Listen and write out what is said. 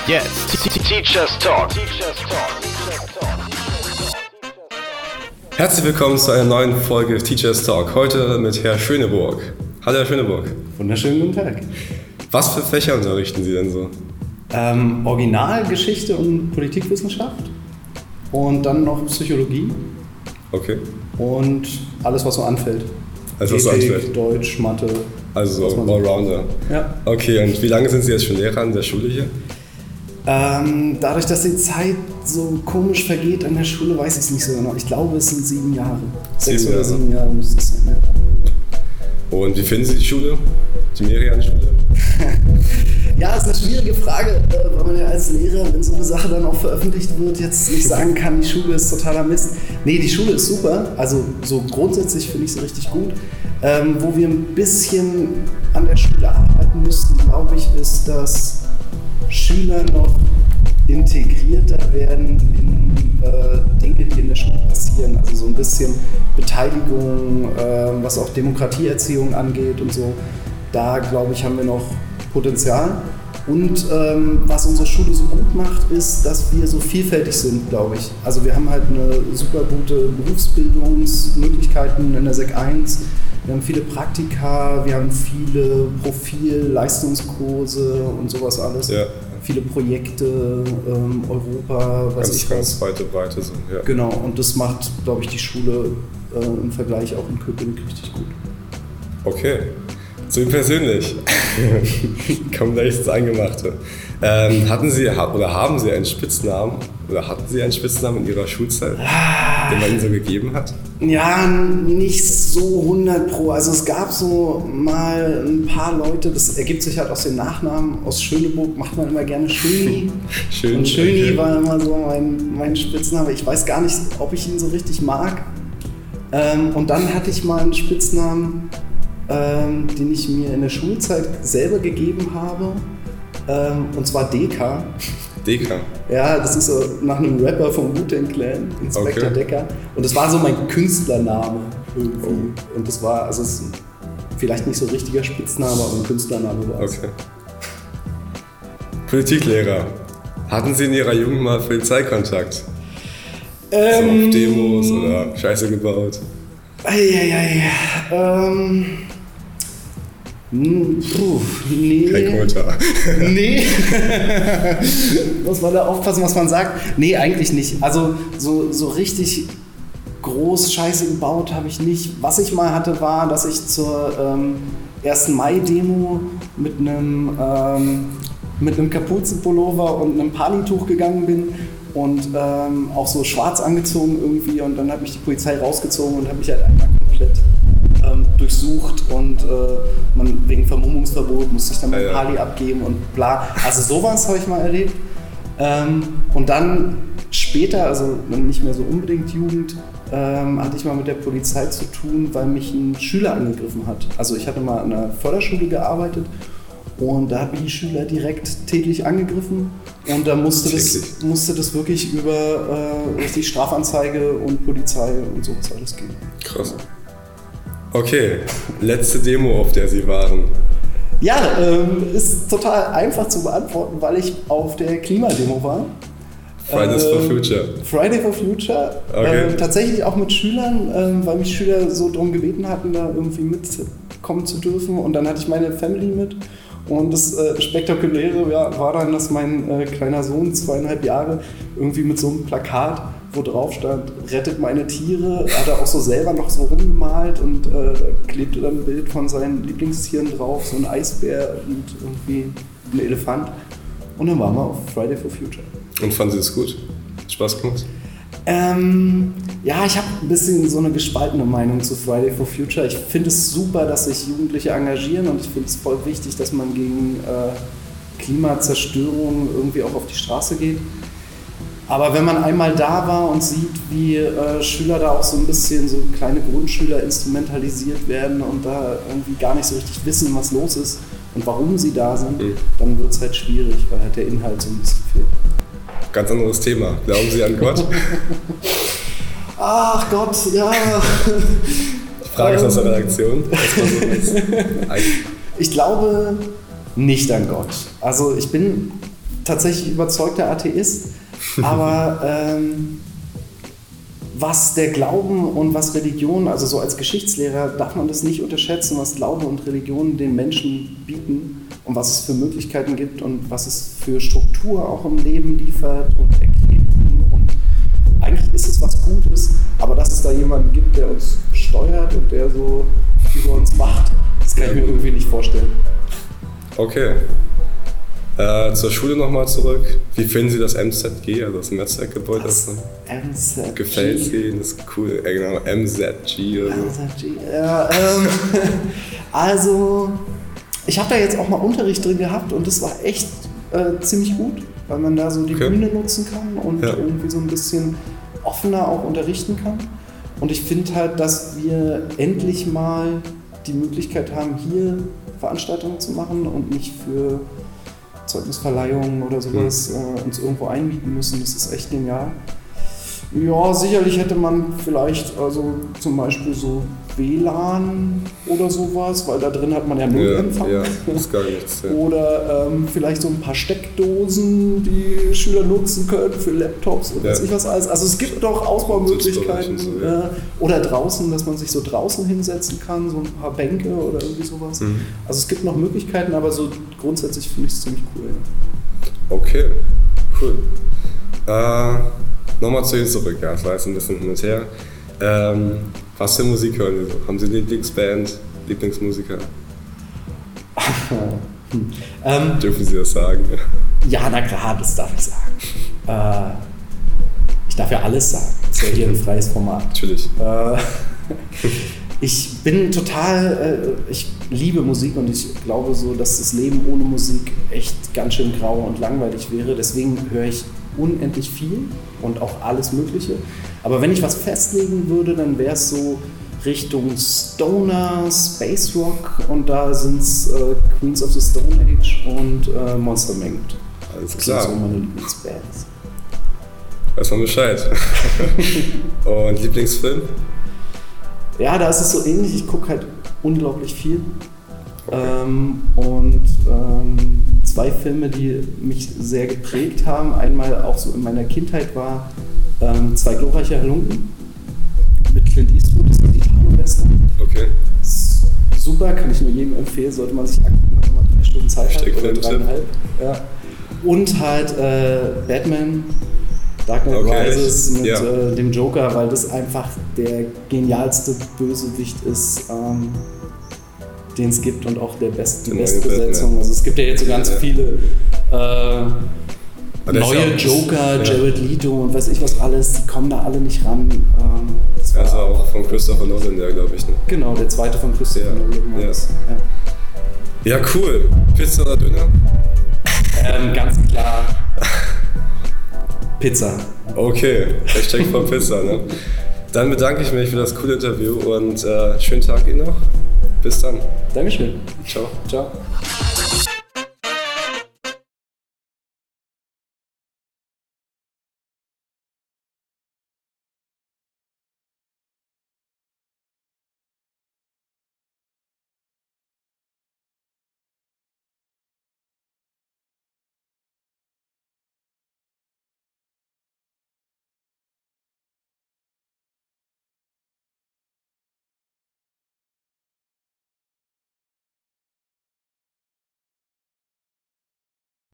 Jetzt. Teachers Talk. Herzlich willkommen zu einer neuen Folge Teachers Talk. Heute mit Herr Schöneburg. Hallo Herr Schöneburg. Wunderschönen guten Tag. Was für Fächer unterrichten Sie denn so? Originalgeschichte und Politikwissenschaft und dann noch Psychologie. Okay. Und alles, was so anfällt. Also was so anfällt. Deutsch, Mathe. Also so Allrounder. Ja. Okay, und wie lange sind Sie jetzt schon Lehrer an der Schule hier? Dadurch, dass die Zeit so komisch vergeht an der Schule, weiß ich es nicht so genau. Ich glaube, es sind 7 Jahre. 6 oder 7 Jahre müsste es sein. Ja. Und wie finden Sie die Schule? Die Merian-Schule? Ja, ist eine schwierige Frage, weil man ja als Lehrer, wenn so eine Sache dann auch veröffentlicht wird, jetzt nicht sagen kann, die Schule ist totaler Mist. Nee, die Schule ist super, also so grundsätzlich finde ich sie richtig gut. Wo wir ein bisschen an der Schule arbeiten müssten, glaube ich, ist, dass Schüler noch integrierter werden in Dinge, die in der Schule passieren. Also so ein bisschen Beteiligung, was auch Demokratieerziehung angeht und so. Da, glaube ich, haben wir noch Potenzial. Und was unsere Schule so gut macht, ist, dass wir so vielfältig sind, glaube ich. Also wir haben halt eine super gute Berufsbildungsmöglichkeiten in der Sek 1. Wir haben viele Praktika, wir haben viele Profil-Leistungskurse und sowas alles. Ja. Viele Projekte, Europa, ganz weite Breite sind, ja. Genau, und das macht, glaube ich, die Schule im Vergleich auch in Köpenick richtig gut. Okay. Zu ihm persönlich. Kommen gleich ins Eingemachte. Haben Sie einen Spitznamen oder hatten Sie einen Spitznamen in Ihrer Schulzeit, den man Ihnen so gegeben hat? Ja, nicht so 100%. Also es gab so mal ein paar Leute, das ergibt sich halt aus den Nachnamen. Aus Schöneburg macht man immer gerne Schöni. Und Schöni war immer so mein Spitzname. Ich weiß gar nicht, ob ich ihn so richtig mag. Und dann hatte ich mal einen Spitznamen, den ich mir in der Schulzeit selber gegeben habe, und zwar Deka. Deka? Ja, das ist so nach einem Rapper vom Wu-Tang Clan, Inspector Decker. Und das war so mein Künstlername irgendwie. Oh. Und das war, also es ist vielleicht nicht so ein richtiger Spitzname, aber ein Künstlername war es. Okay. Politiklehrer. Hatten Sie in Ihrer Jugend mal Polizeikontakt? So auf Demos oder Scheiße gebaut? Nee. Kein Kommentar. Nee. Muss man da aufpassen, was man sagt? Nee, eigentlich nicht. Also so richtig groß Scheiße gebaut habe ich nicht. Was ich mal hatte, war, dass ich zur 1. Mai-Demo mit einem Kapuzenpullover und einem Palituch gegangen bin und auch so schwarz angezogen irgendwie, und dann hat mich die Polizei rausgezogen und hat mich halt einmal komplett durchsucht und man wegen Vermummungsverbot musste ich dann mein Pali abgeben und bla. Also sowas habe ich mal erlebt. Und dann später, also nicht mehr so unbedingt Jugend, hatte ich mal mit der Polizei zu tun, weil mich ein Schüler angegriffen hat. Also ich hatte mal an einer Förderschule gearbeitet und da hat mich ein Schüler direkt tätlich angegriffen und da musste das wirklich über die Strafanzeige und Polizei und sowas alles gehen. Krass. Okay, letzte Demo, auf der Sie waren. Ja, ist total einfach zu beantworten, weil ich auf der Klimademo war. Fridays for Future. Friday for Future. Okay. Tatsächlich auch mit Schülern, weil mich Schüler so darum gebeten hatten, da irgendwie mitkommen zu dürfen. Und dann hatte ich meine Family mit. Und das Spektakuläre war dann, dass mein kleiner Sohn, 2,5 Jahre, irgendwie mit so einem Plakat, wo drauf stand, rettet meine Tiere, hat er auch so selber noch so rumgemalt und klebte dann ein Bild von seinen Lieblingstieren drauf, so ein Eisbär und irgendwie ein Elefant. Und dann waren wir auf Friday for Future. Und fanden Sie das gut? Spaß gemacht? Ja, ich habe ein bisschen so eine gespaltene Meinung zu Friday for Future. Ich finde es super, dass sich Jugendliche engagieren, und ich finde es voll wichtig, dass man gegen Klimazerstörung irgendwie auch auf die Straße geht. Aber wenn man einmal da war und sieht, wie Schüler da auch so ein bisschen, so kleine Grundschüler instrumentalisiert werden und da irgendwie gar nicht so richtig wissen, was los ist und warum sie da sind, dann wird es halt schwierig, weil halt der Inhalt so ein bisschen fehlt. Ganz anderes Thema. Glauben Sie an Gott? Ach Gott, ja. Die Frage ist aus der Redaktion. Ich glaube nicht an Gott. Also ich bin tatsächlich überzeugter Atheist, aber was der Glauben und was Religion, also so als Geschichtslehrer darf man das nicht unterschätzen, was Glaube und Religion den Menschen bieten und was es für Möglichkeiten gibt und was es für Struktur auch im Leben liefert und Erklärungen. Und eigentlich ist es was Gutes, aber dass es da jemanden gibt, der uns steuert und der so über uns wacht, das kann ich mir irgendwie nicht vorstellen. Okay. Zur Schule nochmal zurück. Wie finden Sie das MZG, also das Netzwerkgebäude? MZG. Gefällt es Ihnen? Das ist cool. Genau, MZG oder so. MZG, ja. Also, ich habe da jetzt auch mal Unterricht drin gehabt und das war echt ziemlich gut, weil man da so die Bühne nutzen kann und irgendwie so ein bisschen offener auch unterrichten kann. Und ich finde halt, dass wir endlich mal die Möglichkeit haben, hier Veranstaltungen zu machen und nicht für Zeugnisverleihungen oder sowas uns irgendwo einmieten müssen. Das ist echt genial. Ja, sicherlich hätte man vielleicht also zum Beispiel so WLAN oder sowas, weil da drin hat man ja nur Empfang. Ja, das ist gar nichts. Ja. Oder vielleicht so ein paar Steckdosen, die Schüler nutzen können für Laptops oder weiß ich was alles. Also es gibt doch Ausbaumöglichkeiten. So, oder draußen, dass man sich so draußen hinsetzen kann, so ein paar Bänke oder irgendwie sowas. Also es gibt noch Möglichkeiten, aber so grundsätzlich finde ich es ziemlich cool. Okay, cool. Nochmal zu Ihnen zurück, ja, es war jetzt ein bisschen hin und her. Was für Musik hören Sie so? Haben Sie Lieblingsband, Lieblingsmusiker? Dürfen Sie das sagen? Ja, na klar, das darf ich sagen. Ich darf ja alles sagen. Das ist ja hier ein freies Format. Natürlich. Ich bin total, ich liebe Musik und ich glaube so, dass das Leben ohne Musik echt ganz schön grau und langweilig wäre. Deswegen höre ich unendlich viel und auch alles Mögliche. Aber wenn ich was festlegen würde, dann wäre es so Richtung Stoner, Space Rock und da sind es Queens of the Stone Age und Monster Magnet. Alles klar. Das sind so meine Lieblingsbands. Weiß man Bescheid. Und Lieblingsfilm? Ja, da ist es so ähnlich. Ich gucke halt unglaublich viel. Okay. Zwei Filme, die mich sehr geprägt haben. Einmal auch so in meiner Kindheit war Zwei glorreiche Halunken mit Clint Eastwood, das ist Italo-Western. Okay. Super, kann ich nur jedem empfehlen, sollte man sich angucken, wenn man 3 Stunden Zeit hat oder 3,5. Ja. Und halt Batman, Dark Knight Rises mit dem Joker, weil das einfach der genialste Bösewicht ist, den es gibt und auch die Bestbesetzung. Also es gibt ja jetzt so ganz viele neue Joker, Jared Leto und weiß ich was alles, die kommen da alle nicht ran. Das war auch von Christopher Nolan, glaube ich. Ne? Genau, der zweite von Christopher Nolan. Ja, cool. Pizza oder Döner? Ganz klar Pizza. Okay, Hashtag von Pizza. Ne? Dann bedanke ich mich für das coole Interview und schönen Tag Ihnen noch. Bis dann. Dankeschön. Ciao. Ciao.